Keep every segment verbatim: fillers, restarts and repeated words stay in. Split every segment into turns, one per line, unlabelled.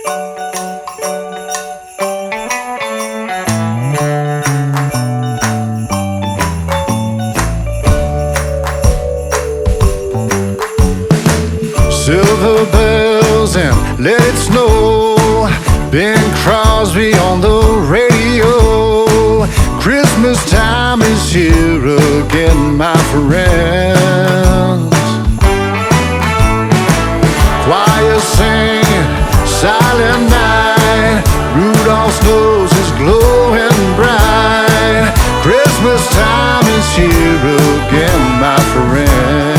Silver bells and let it snow, Bing Crosby on the radio. Christmas time is here again, my friends. Choir singing, silent night, Rudolph's nose is glowing bright. Christmas time is here again, my friends.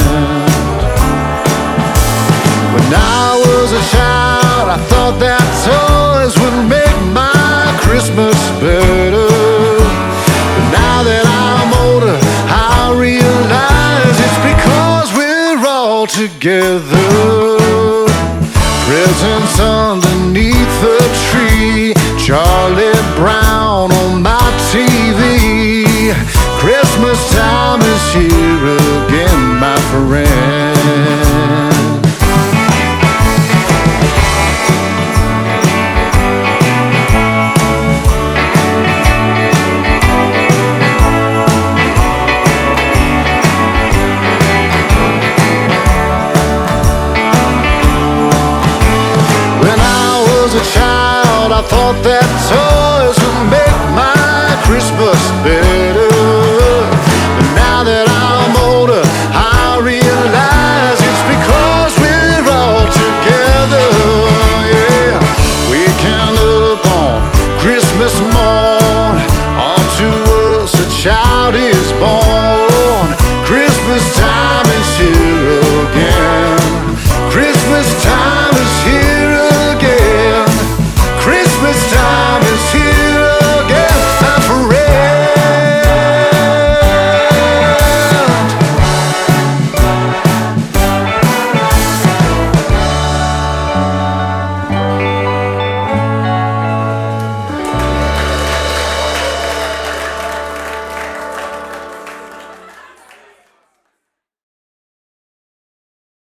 When I was a child, I thought that toys would make my Christmas better. But now that I'm older, I realize it's because we're all together. Presents underneath the tree, Charlie Brown on my T V. Christmas time is here again, my friend. Child, I thought that toys would make my Christmas better. But now that I'm older, I realize it's because we're all together. Yeah, waking up on Christmas morn, unto us a child is born.